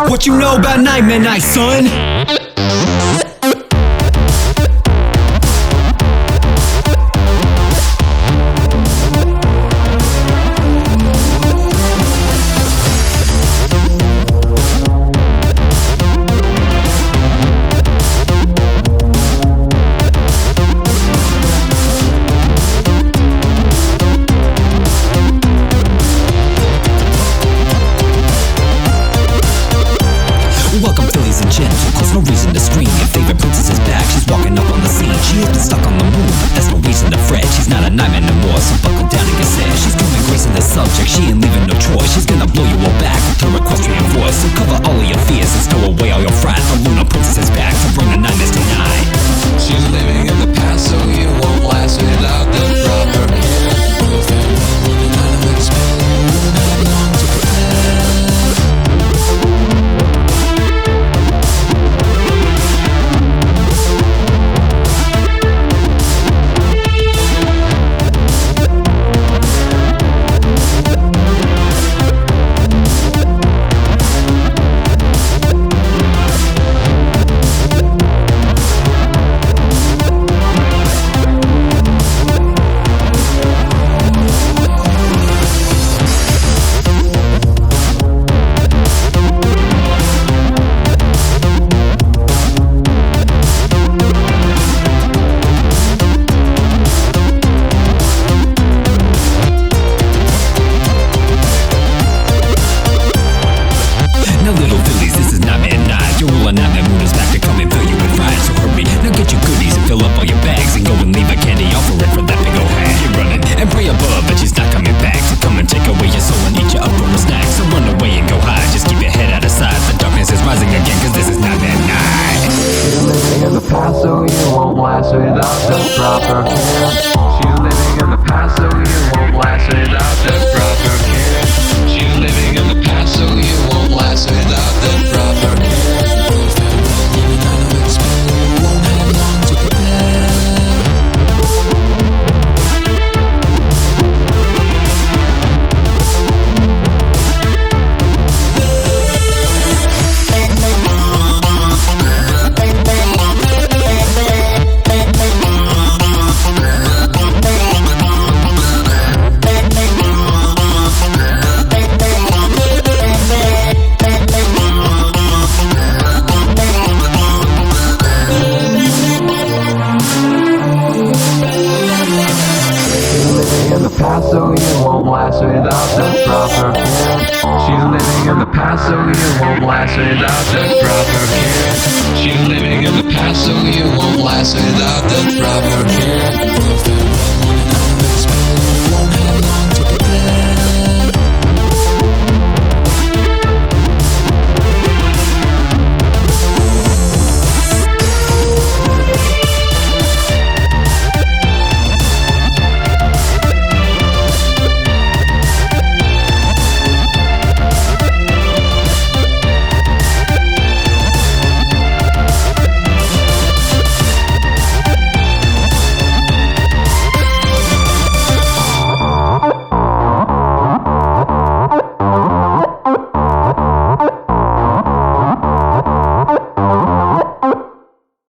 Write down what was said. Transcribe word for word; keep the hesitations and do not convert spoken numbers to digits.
What you know about Nightmare Night, son? Welcome, ladies and gentlemen, no reason to scream. Your favorite princess is back, she's walking up on the scene. She has been stuck on the moon, but that's no reason to fret. She's not a nightmare no more, so buckle down and get set. She's coming gracing the subject, she ain't leaving no choice. She's gonna blow you all back with her equestrian voice. So cover all of your fears and stow away all your fright. The Luna Princess is back to bring the nightmares tonight. She's living in the past, so you won't last without the proper care. Now little Phillies, this is Nightmare Night. Your rule of Nightmare Moon is back to come and fill you with fright. So hurry, now get your goodies and fill up all your bags and go and leave a candy offering for that big old hag. You're running and pray above, but she's not coming back to come and take away your soul and eat you up for a snack. So run away and go hide, just keep your head out of sight. The darkness is rising again, cause this is Nightmare Night. She's living in the past, so you won't last without the proper care. She's living in the past, so you won't last without the proper care. She's living in the past, so you won't last without the proper care. Won't have long to prepare. So you won't last without the proper care. She's living in the past, so you won't last without the proper care. She's living in the past, so you won't last without the proper care.